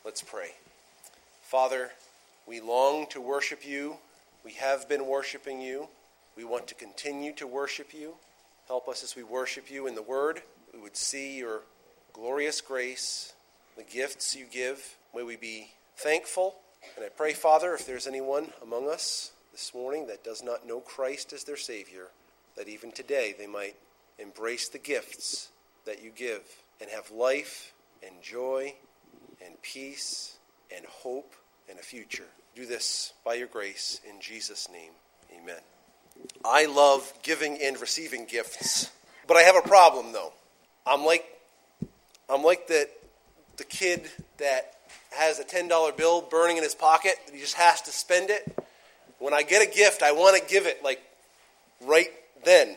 Let's pray. Father, we long to worship you. We have been worshiping you. We want to continue to worship you. Help us as we worship you in the Word. We would see your glorious grace, the gifts you give. May we be thankful. And I pray, Father, if there's anyone among us this morning that does not know Christ as their Savior, that even today they might embrace the gifts that you give and have life and joy and peace and hope and a future. Do this by your grace in Jesus' name. Amen. I love giving and receiving gifts, but I have a problem though. I'm like the kid that has a $10 bill burning in his pocket that he just has to spend it. When I get a gift, I want to give it like right then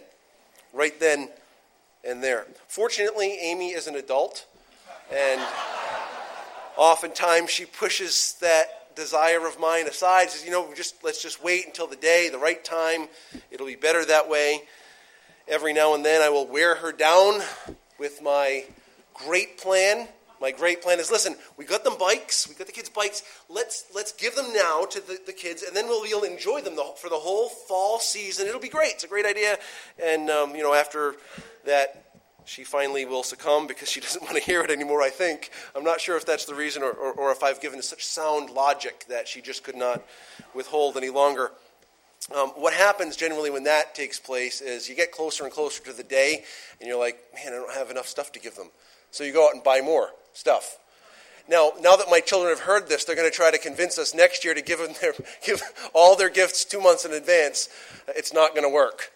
and there. Fortunately, Amy is an adult, and oftentimes she pushes that desire of mine aside, says, let's just wait until the right time. It'll be better that way. Every now and then I will wear her down with my great plan. My great plan is, listen, we got them bikes, we got the kids' bikes, let's give them now to the kids, and then we'll enjoy them for the whole fall season. It'll be great. It's a great idea. And, after that, she finally will succumb because she doesn't want to hear it anymore, I think. I'm not sure if that's the reason or if I've given such sound logic that she just could not withhold any longer. What happens generally when that takes place is you get closer and closer to the day, and you're like, man, I don't have enough stuff to give them. So you go out and buy more stuff. Now that my children have heard this, they're going to try to convince us next year to give all their gifts 2 months in advance. It's not going to work.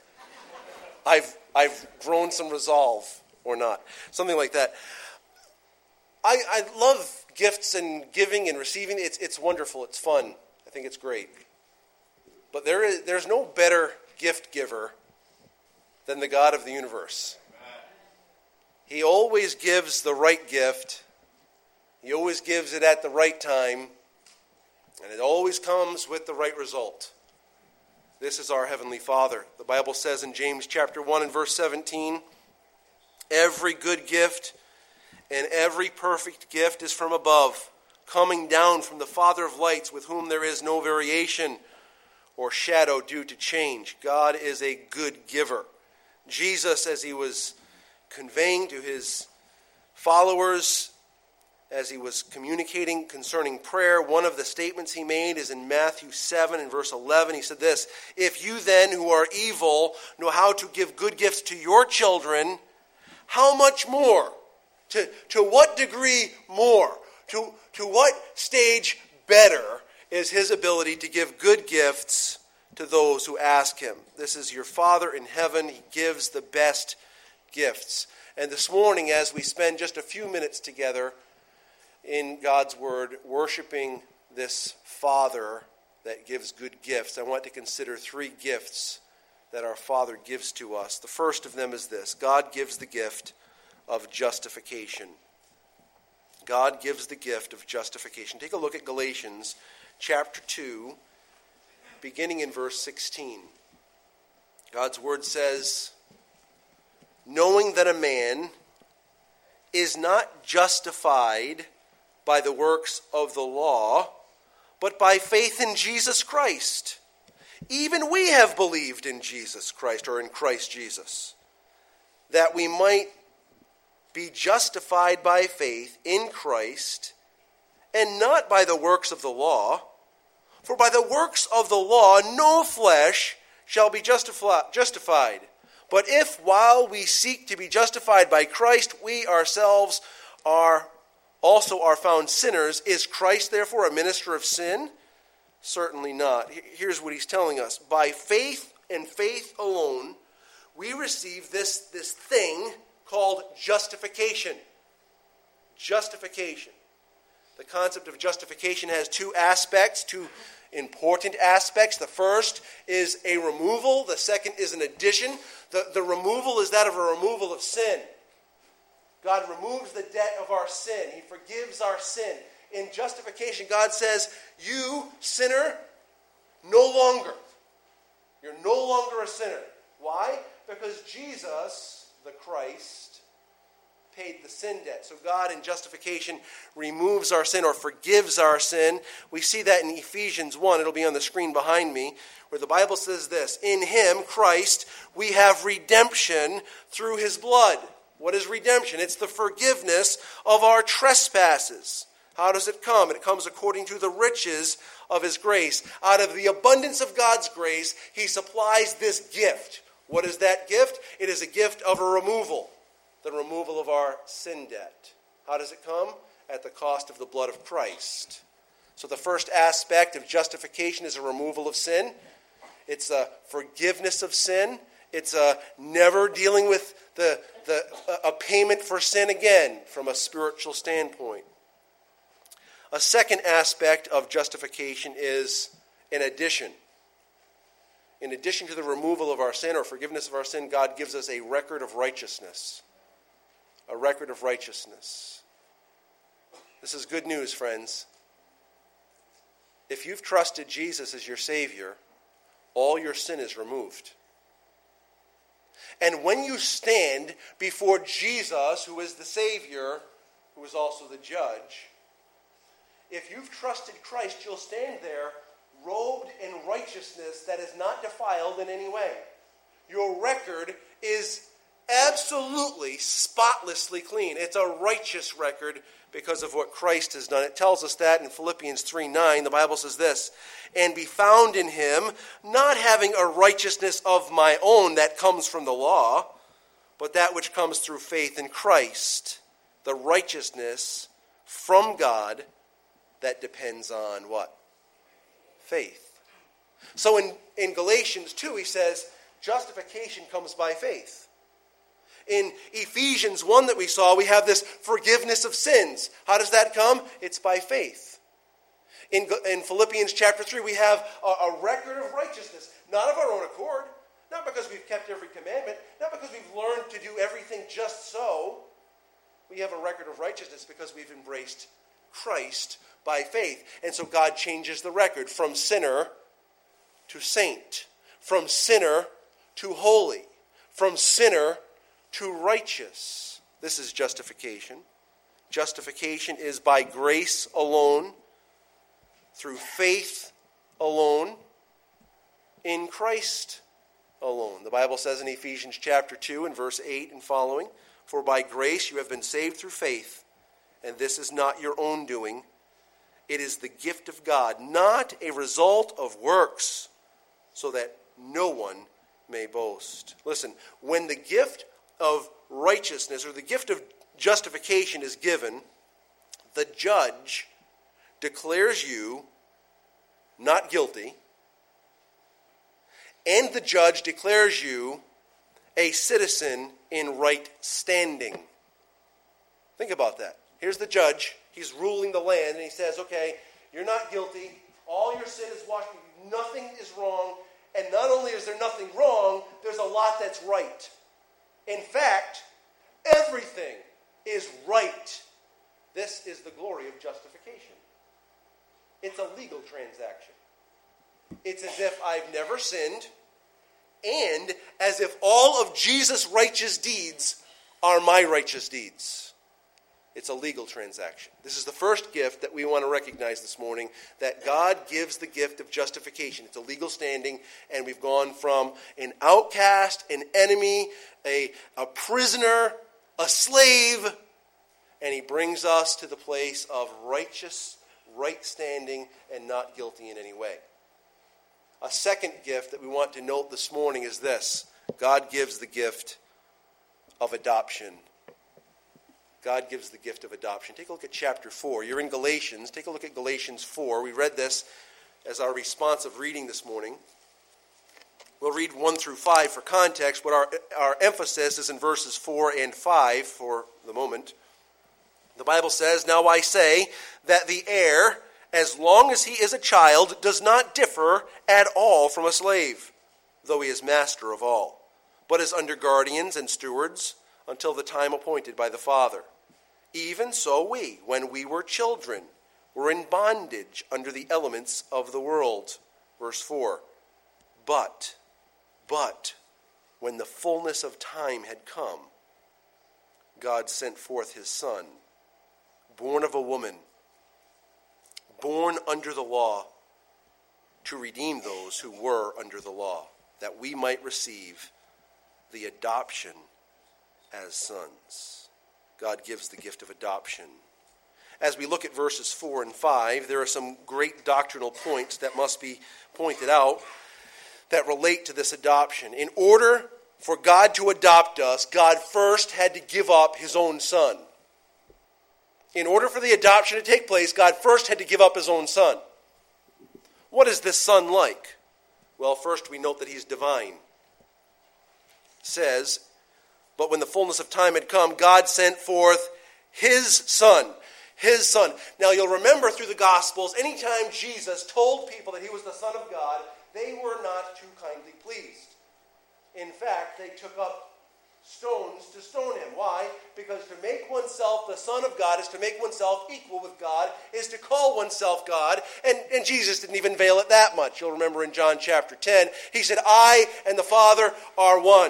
I've grown some resolve, or not. Something like that. I love gifts and giving and receiving. It's wonderful. It's fun. I think it's great. But there's no better gift giver than the God of the universe. He always gives the right gift. He always gives it at the right time. And it always comes with the right result. This is our Heavenly Father. The Bible says in James chapter 1 and verse 17, every good gift and every perfect gift is from above, coming down from the Father of lights, with whom there is no variation or shadow due to change. God is a good giver. Jesus, as he was conveying to his followers, as he was communicating concerning prayer, one of the statements he made is in Matthew 7 and verse 11. He said this, if you then who are evil know how to give good gifts to your children, how much more? To what degree more? To what stage better is his ability to give good gifts to those who ask him? This is your Father in heaven. He gives the best gifts. And this morning, as we spend just a few minutes together in God's Word, worshiping this Father that gives good gifts, I want to consider 3 gifts that our Father gives to us. The first of them is this: God gives the gift of justification. God gives the gift of justification. Take a look at Galatians chapter 2, beginning in verse 16. God's Word says, knowing that a man is not justified by the works of the law, but by faith in Jesus Christ. Even we have believed in Jesus Christ, or in Christ Jesus, that we might be justified by faith in Christ, and not by the works of the law. For by the works of the law no flesh shall be justified. But if, while we seek to be justified by Christ, we ourselves also are found sinners, is Christ therefore a minister of sin? Certainly not. Here's what he's telling us. By faith and faith alone, we receive this thing called justification. Justification. The concept of justification has 2 aspects, 2 important aspects. The first is a removal. The second is an addition. The removal is that of a removal of sin. God removes the debt of our sin. He forgives our sin. In justification, God says, you, sinner, no longer. You're no longer a sinner. Why? Because Jesus, the Christ, paid the sin debt. So God in justification removes our sin or forgives our sin. We see that in Ephesians 1. It'll be on the screen behind me, where the Bible says this: in him, Christ, we have redemption through his blood. What is redemption? It's the forgiveness of our trespasses. How does it come? It comes according to the riches of his grace. Out of the abundance of God's grace, he supplies this gift. What is that gift? It is a gift of a removal. The removal of our sin debt. How does it come? At the cost of the blood of Christ. So the first aspect of justification is a removal of sin. It's a forgiveness of sin. It's a never dealing with a payment for sin again from a spiritual standpoint. A second aspect of justification is an addition. In addition to the removal of our sin or forgiveness of our sin, God gives us a record of righteousness. A record of righteousness. This is good news, friends. If you've trusted Jesus as your Savior, all your sin is removed. And when you stand before Jesus, who is the Savior, who is also the judge, if you've trusted Christ, you'll stand there robed in righteousness that is not defiled in any way. Your record is absolutely spotlessly clean. It's a righteous record because of what Christ has done. It tells us that in Philippians 3:9. The Bible says this: and be found in him, not having a righteousness of my own that comes from the law, but that which comes through faith in Christ, the righteousness from God that depends on what? Faith. So in Galatians 2, he says, justification comes by faith. In Ephesians 1 that we saw, we have this forgiveness of sins. How does that come? It's by faith. In Philippians chapter 3, we have a record of righteousness, not of our own accord, not because we've kept every commandment, not because we've learned to do everything just so. We have a record of righteousness because we've embraced Christ by faith. And so God changes the record from sinner to saint, from sinner to holy, from sinner to righteous. This is justification. Justification is by grace alone, through faith alone, in Christ alone. The Bible says in Ephesians chapter 2 and verse 8 and following, for by grace you have been saved through faith, and this is not your own doing. It is the gift of God, not a result of works, so that no one may boast. Listen, when the gift of righteousness or the gift of justification is given, the judge declares you not guilty, and the judge declares you a citizen in right standing. Think about that. Here's the judge. He's ruling the land, and he says, okay, you're not guilty. All your sin is washed. Nothing is wrong. And not only is there nothing wrong, there's a lot that's right. In fact, everything is right. This is the glory of justification. It's a legal transaction. It's as if I've never sinned, and as if all of Jesus' righteous deeds are my righteous deeds. It's a legal transaction. This is the first gift that we want to recognize this morning, that God gives the gift of justification. It's a legal standing, and we've gone from an outcast, an enemy, a prisoner, a slave, and he brings us to the place of righteous, right standing, and not guilty in any way. A second gift that we want to note this morning is this: God gives the gift of adoption. God gives the gift of adoption. Take a look at chapter 4. You're in Galatians. Take a look at Galatians 4. We read this as our responsive reading this morning. We'll read 1 through 5 for context, but our emphasis is in verses 4 and 5 for the moment. The Bible says, now I say that the heir, as long as he is a child, does not differ at all from a slave, though he is master of all, but is under guardians and stewards until the time appointed by the Father. Even so we, when we were children, were in bondage under the elements of the world. Verse 4, But, when the fullness of time had come, God sent forth his Son, born of a woman, born under the law, to redeem those who were under the law, that we might receive the adoption as sons. God gives the gift of adoption. As we look at verses 4 and 5, there are some great doctrinal points that must be pointed out that relate to this adoption. In order for God to adopt us, God first had to give up his own Son. In order for the adoption to take place, God first had to give up his own Son. What is this Son like? Well, first we note that he's divine. It says, but when the fullness of time had come, God sent forth his Son. His Son. Now you'll remember through the Gospels, anytime Jesus told people that he was the Son of God, they were not too kindly pleased. In fact, they took up stones to stone him. Why? Because to make oneself the Son of God is to make oneself equal with God, is to call oneself God. And Jesus didn't even veil it that much. You'll remember in John chapter 10, he said, I and the Father are one.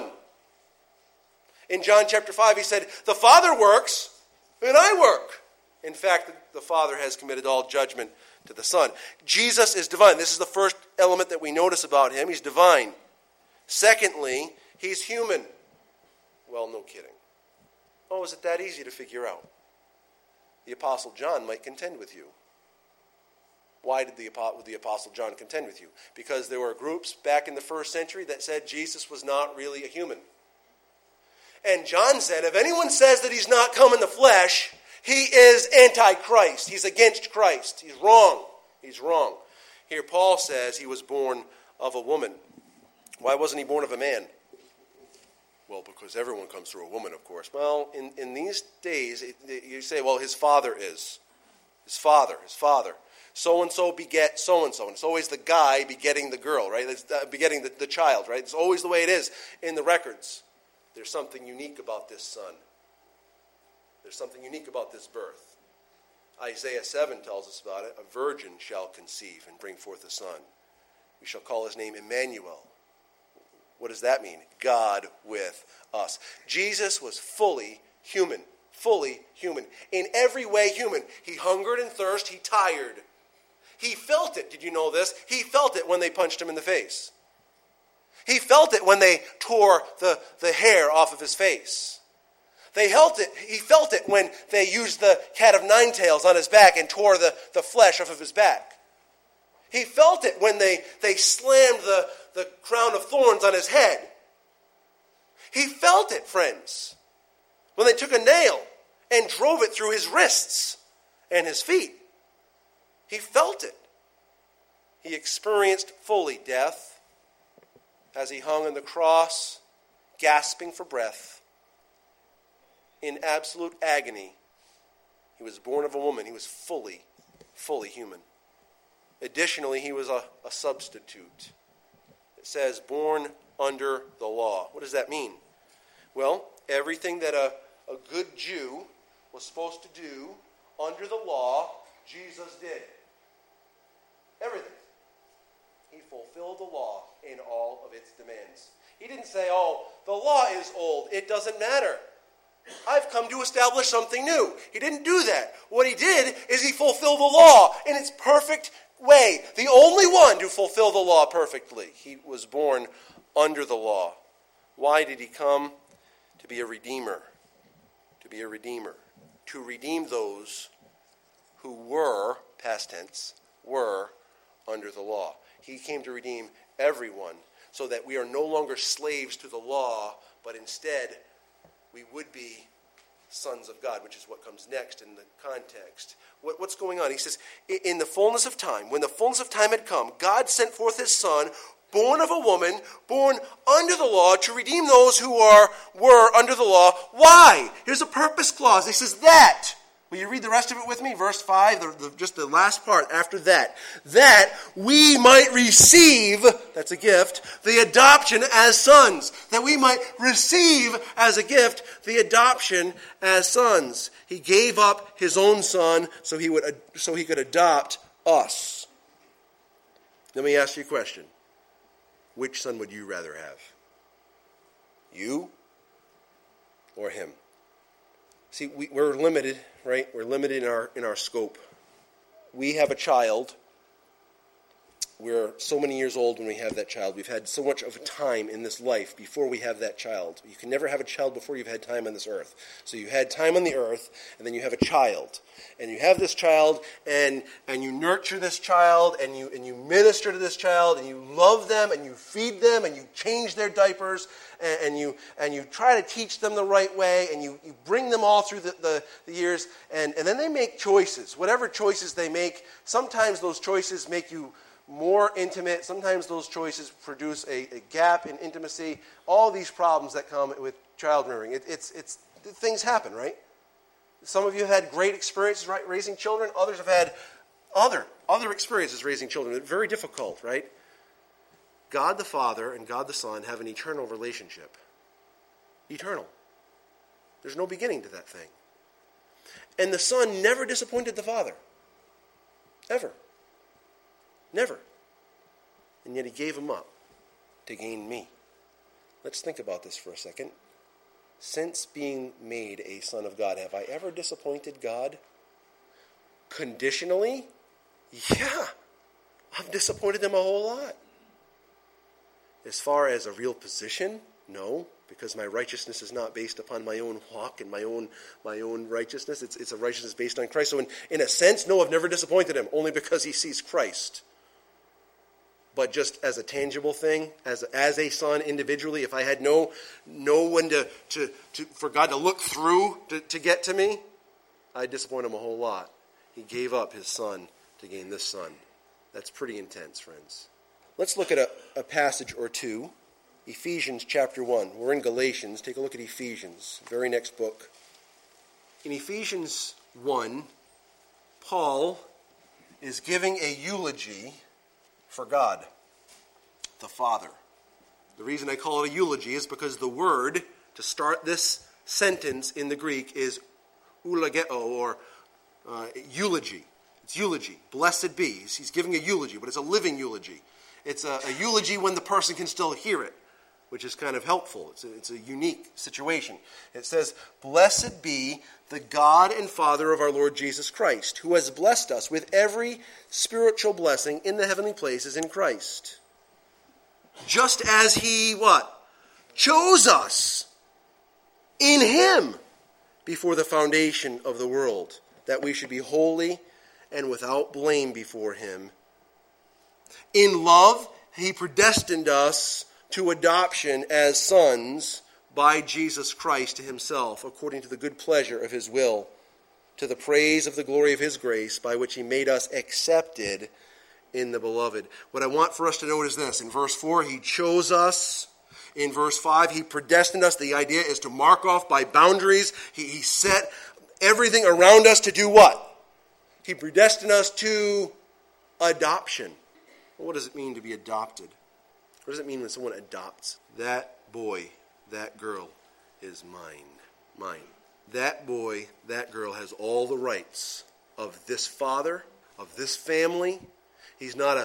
In John chapter 5, he said, the Father works and I work. In fact, the Father has committed all judgment to the Son. Jesus is divine. This is the first element that we notice about him. He's divine. Secondly, he's human. Well, no kidding. Oh, is it that easy to figure out? The Apostle John might contend with you. Why did the Apostle John contend with you? Because there were groups back in the first century that said Jesus was not really a human. And John said, if anyone says that he's not come in the flesh, he is anti-Christ. He's against Christ. He's wrong. He's wrong. Here Paul says he was born of a woman. Why wasn't he born of a man? Well, because everyone comes through a woman, of course. Well, in these days, you say, well, his father is. His father. So-and-so beget so-and-so. And it's always the guy begetting the girl, right? It's begetting the child, right? It's always the way it is in the records. There's something unique about this son. There's something unique about this birth. Isaiah 7 tells us about it. A virgin shall conceive and bring forth a son. We shall call his name Emmanuel. What does that mean? God with us. Jesus was fully human. Fully human. In every way human. He hungered and thirsted. He tired. He felt it. Did you know this? He felt it when they punched him in the face. He felt it when they tore the hair off of his face. He felt it when they used the cat of nine tails on his back and tore the flesh off of his back. He felt it when they slammed the crown of thorns on his head. He felt it, friends, when they took a nail and drove it through his wrists and his feet. He felt it. He experienced fully death as he hung on the cross, gasping for breath. In absolute agony. He was born of a woman. He was fully human. Additionally, he was a substitute. It says, born under the law. What does that mean? Well, everything that a good Jew was supposed to do under the law, Jesus did. Everything. He fulfilled the law in all of its demands. He didn't say, oh, the law is old. It doesn't matter. I've come to establish something new. He didn't do that. What he did is he fulfilled the law in its perfect way. The only one to fulfill the law perfectly. He was born under the law. Why did he come? To be a redeemer. To be a redeemer. To redeem those who were, past tense, were under the law. He came to redeem everyone so that we are no longer slaves to the law, but instead we would be sons of God, which is what comes next in the context. What's going on? He says, in the fullness of time, when the fullness of time had come, God sent forth his Son, born of a woman, born under the law, to redeem those who were under the law. Why? Here's a purpose clause. He says that. Will you read the rest of it with me? Verse 5, just the last part after that. That we might receive, that's a gift, the adoption as sons. That we might receive as a gift the adoption as sons. He gave up his own Son so he could adopt us. Let me ask you a question. Which son would you rather have? You or him? See, we're limited, right? We're limited in our scope. We have a child. We're so many years old when we have that child. We've had so much of a time in this life before we have that child. You can never have a child before you've had time on this earth. So you had time on the earth, and then you have a child. And you have this child, and you nurture this child, and you minister to this child, and you love them, and you feed them, and you change their diapers, and you try to teach them the right way, and you bring them all through the years, and then they make choices. Whatever choices they make, sometimes those choices make you more intimate. Sometimes those choices produce a gap in intimacy. All these problems that come with child rearing. Things happen, right? Some of you have had great experiences raising children. Others have had other experiences raising children. It's very difficult, right? God the Father and God the Son have an eternal relationship. Eternal. There's no beginning to that thing. And the Son never disappointed the Father. Ever. Never. And yet he gave him up to gain me. Let's think about this for a second. Since being made a son of God, have I ever disappointed God? Conditionally? Yeah. I've disappointed him a whole lot. As far as a real position? No, because my righteousness is not based upon my own walk and my own righteousness. It's a righteousness based on Christ. So in a sense, no, I've never disappointed him, only because he sees Christ. But just as a tangible thing, as a son individually, if I had no one for God to look through to get to me, I disappoint him a whole lot. He gave up his son to gain this son. That's pretty intense, friends. Let's look at a passage or two. Ephesians chapter 1. We're in Galatians. Take a look at Ephesians, very next book. In Ephesians 1, Paul is giving a eulogy for God, the Father. The reason I call it a eulogy is because the word to start this sentence in the Greek is eulogeo, or eulogy. It's eulogy. Blessed be. He's giving a eulogy, but it's a living eulogy. It's a eulogy when the person can still hear it, which is kind of helpful. It's a unique situation. It says, "Blessed be the God and Father of our Lord Jesus Christ, who has blessed us with every spiritual blessing in the heavenly places in Christ. Just as he," what? "Chose us in him before the foundation of the world, that we should be holy and without blame before him. In love, he predestined us to adoption as sons by Jesus Christ to himself, according to the good pleasure of his will, to the praise of the glory of his grace, by which he made us accepted in the beloved." What I want for us to note is this. In verse 4, he chose us. In verse 5, he predestined us. The idea is to mark off by boundaries. He set everything around us to do what? He predestined us to adoption. Well, what does it mean to be adopted? What does it mean when someone adopts? That boy, that girl is mine. That boy, that girl has all the rights of this father, of this family. He's not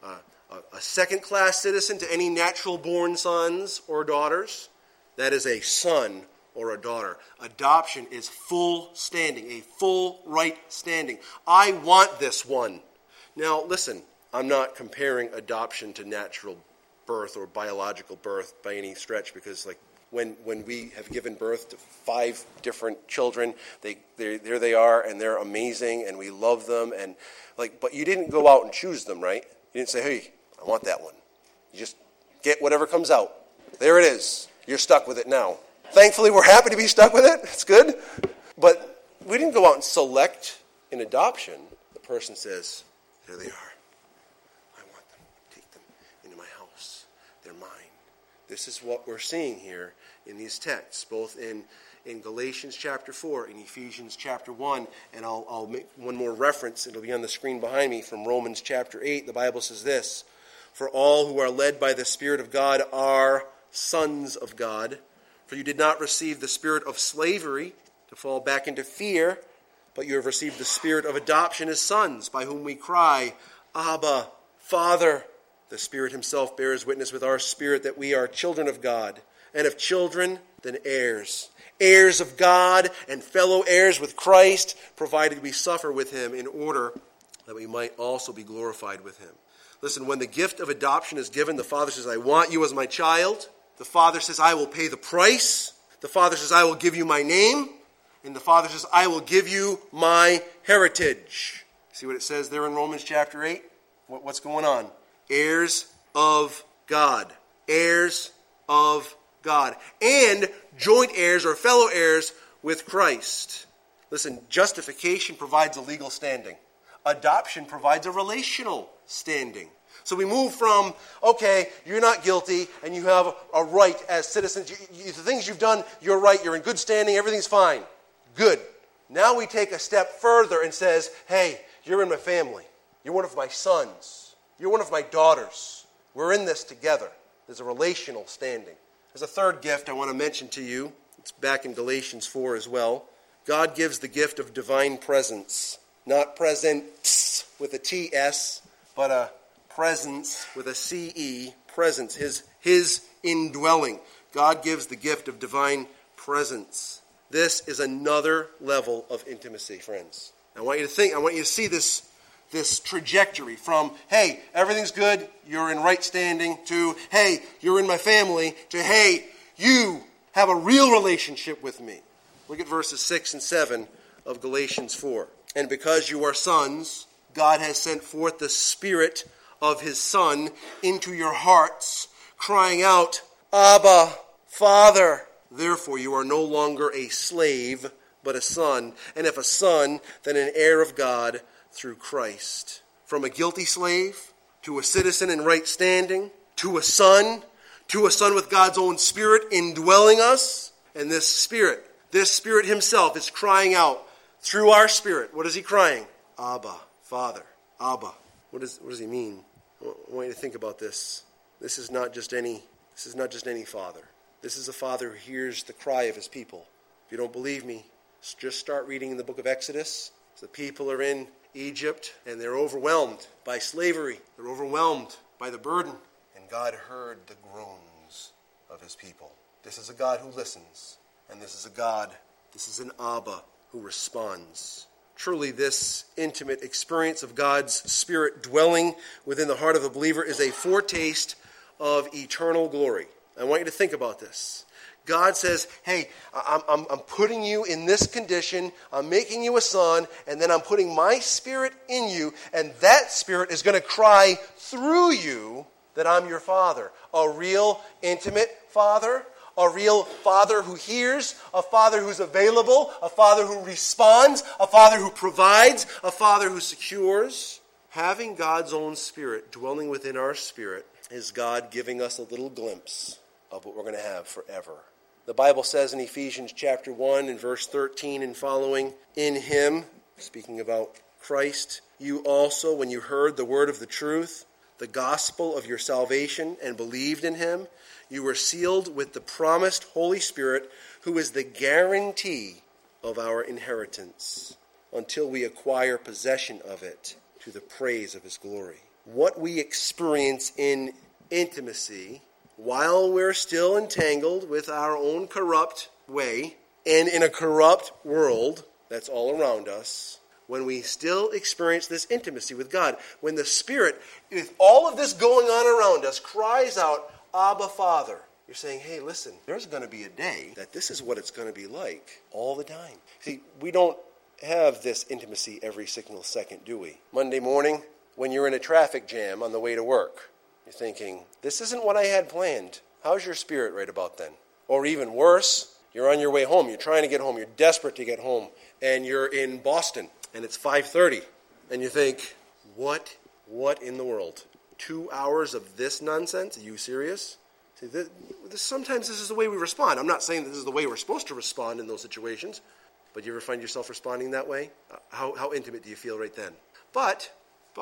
a second-class citizen to any natural-born sons or daughters. That is a son or a daughter. Adoption is full standing, a full right standing. I want this one. Now, listen, I'm not comparing adoption to natural birth or biological birth by any stretch, because when we have given birth to 5 different children, there they are, and they're amazing, and we love them, and but you didn't go out and choose them, right? You didn't say, "Hey, I want that one." You just get whatever comes out. There it is. You're stuck with it now. Thankfully, we're happy to be stuck with it. It's good. But we didn't go out and select in adoption. The person says, "There they are. I want them. Take them into my house. They're mine." This is what we're seeing here in these texts, both in Galatians chapter 4, in Ephesians chapter 1, and I'll make one more reference. It'll be on the screen behind me from Romans chapter 8. The Bible says this: "For all who are led by the Spirit of God are sons of God. For you did not receive the spirit of slavery to fall back into fear, but you have received the spirit of adoption as sons, by whom we cry, Abba, Father." The Spirit himself bears witness with our spirit that we are children of God, and if children, then heirs, heirs of God and fellow heirs with Christ, provided we suffer with him in order that we might also be glorified with him. Listen, when the gift of adoption is given, the Father says, I want you as my child. The Father says, I will pay the price. The Father says, I will give you my name. And the Father says, I will give you my heritage. See what it says there in Romans chapter 8? What's going on? Heirs of God. Heirs of God. And joint heirs or fellow heirs with Christ. Listen, justification provides a legal standing. Adoption provides a relational standing. So we move from, okay, you're not guilty and you have a right as citizens. The things you've done, you're right, you're in good standing, everything's fine. Good. Now we take a step further and says, hey, you're in my family. You're one of my sons. You're one of my daughters. We're in this together. There's a relational standing. There's a third gift I want to mention to you. It's back in Galatians 4 as well. God gives the gift of divine presence. Not presence with a T-S, but a presence with a C-E. Presence, his indwelling. God gives the gift of divine presence. This is another level of intimacy, friends. I want you to see this trajectory from, hey, everything's good, you're in right standing, to, hey, you're in my family, to, hey, you have a real relationship with me. Look at verses 6 and 7 of Galatians 4. And because you are sons, God has sent forth the Spirit of his Son into your hearts, crying out, Abba, Father. Therefore you are no longer a slave, but a son. And if a son, then an heir of God through Christ. From a guilty slave, to a citizen in right standing, to a son with God's own Spirit indwelling us. And this Spirit himself is crying out through our spirit. What is he crying? Abba, Father, Abba. What does he mean? I want you to think about this. This is not just any father. This is a father who hears the cry of his people. If you don't believe me, just start reading in the book of Exodus. The people are in Egypt and they're overwhelmed by slavery. They're overwhelmed by the burden. And God heard the groans of his people. This is a God who listens. And this is an Abba who responds. Truly, this intimate experience of God's Spirit dwelling within the heart of the believer is a foretaste of eternal glory. I want you to think about this. God says, hey, I'm putting you in this condition, I'm making you a son, and then I'm putting my Spirit in you, and that Spirit is going to cry through you that I'm your Father. A real intimate Father, a real Father who hears, a Father who's available, a Father who responds, a Father who provides, a Father who secures. Having God's own Spirit dwelling within our spirit is God giving us a little glimpse of what we're going to have forever. The Bible says in Ephesians chapter 1 and verse 13 and following, in him, speaking about Christ, you also, when you heard the word of the truth, the gospel of your salvation, and believed in him, you were sealed with the promised Holy Spirit, who is the guarantee of our inheritance, until we acquire possession of it to the praise of his glory. What we experience in intimacy, while we're still entangled with our own corrupt way and in a corrupt world that's all around us, when we still experience this intimacy with God, when the Spirit, with all of this going on around us, cries out, Abba, Father, you're saying, hey, listen, there's going to be a day that this is what it's going to be like all the time. See, we don't have this intimacy every single second, do we? Monday morning, when you're in a traffic jam on the way to work, you're thinking, this isn't what I had planned. How's your spirit right about then? Or even worse, you're on your way home. You're trying to get home. You're desperate to get home. And you're in Boston, and it's 5:30. And you think, what in the world? 2 hours of this nonsense? Are you serious? See, sometimes this is the way we respond. I'm not saying this is the way we're supposed to respond in those situations. But you ever find yourself responding that way? How intimate do you feel right then? But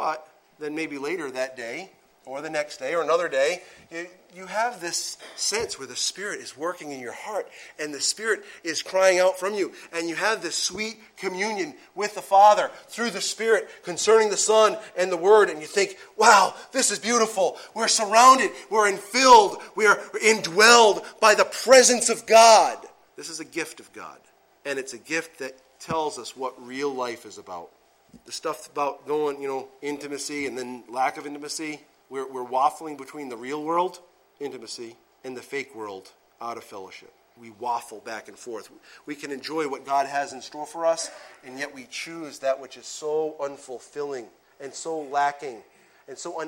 then maybe later that day, or the next day, or another day, you have this sense where the Spirit is working in your heart, and the Spirit is crying out from you, and you have this sweet communion with the Father through the Spirit concerning the Son and the Word, and you think, wow, this is beautiful. We're surrounded, we're infilled, we are indwelled by the presence of God. This is a gift of God. And it's a gift that tells us what real life is about. The stuff about going, intimacy and then lack of intimacy, we're waffling between the real world, intimacy, and the fake world, out of fellowship. We waffle back and forth. We can enjoy what God has in store for us, and yet we choose that which is so unfulfilling and so lacking and so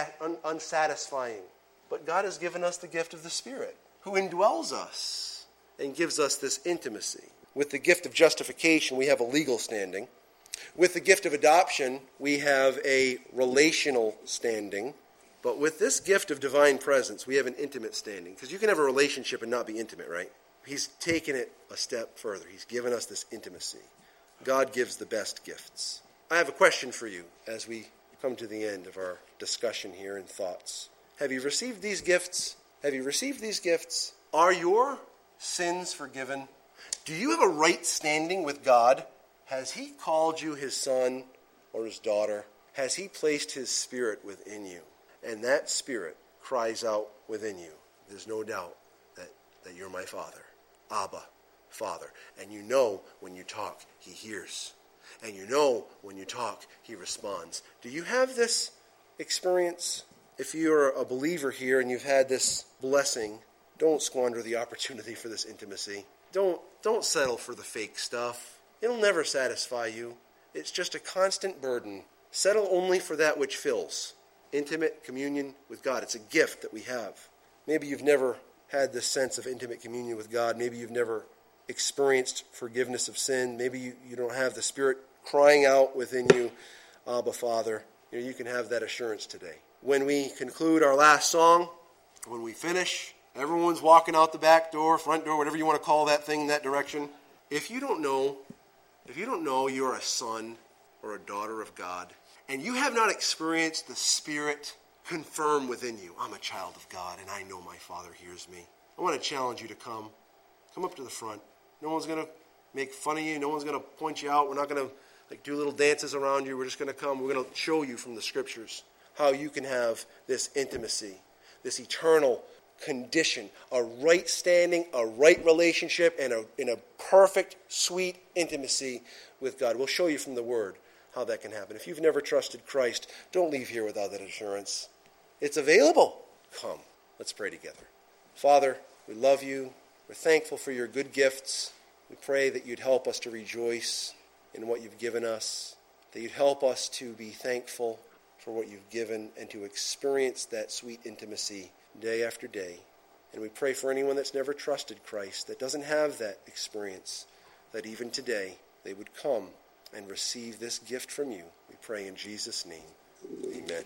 unsatisfying. But God has given us the gift of the Spirit, who indwells us and gives us this intimacy. With the gift of justification, we have a legal standing. With the gift of adoption, we have a relational standing. But with this gift of divine presence, we have an intimate standing. Because you can have a relationship and not be intimate, right? He's taken it a step further. He's given us this intimacy. God gives the best gifts. I have a question for you as we come to the end of our discussion here and thoughts. Have you received these gifts? Have you received these gifts? Are your sins forgiven? Do you have a right standing with God? Has He called you His son or His daughter? Has He placed His Spirit within you? And that Spirit cries out within you. There's no doubt that you're my Father. Abba, Father. And you know when you talk, He hears. And you know when you talk, He responds. Do you have this experience? If you're a believer here and you've had this blessing, don't squander the opportunity for this intimacy. Don't settle for the fake stuff. It'll never satisfy you. It's just a constant burden. Settle only for that which fills. Intimate communion with God. It's a gift that we have. Maybe you've never had this sense of intimate communion with God. Maybe you've never experienced forgiveness of sin. Maybe you don't have the Spirit crying out within you, Abba, Father. You can have that assurance today. When we conclude our last song, when we finish, everyone's walking out the back door, front door, whatever you want to call that thing, that direction. If you don't know you're a son or a daughter of God, and you have not experienced the Spirit confirm within you, I'm a child of God, and I know my Father hears me. I want to challenge you to come. Come up to the front. No one's going to make fun of you. No one's going to point you out. We're not going to do little dances around you. We're just going to come. We're going to show you from the Scriptures how you can have this intimacy, this eternal condition, a right standing, a right relationship, and in a perfect, sweet intimacy with God. We'll show you from the Word how that can happen. If you've never trusted Christ, don't leave here without that assurance. It's available. Come. Let's pray together. Father, we love you. We're thankful for your good gifts. We pray that you'd help us to rejoice in what you've given us, that you'd help us to be thankful for what you've given and to experience that sweet intimacy day after day. And we pray for anyone that's never trusted Christ, that doesn't have that experience, that even today they would come and receive this gift from you. We pray in Jesus' name. Amen.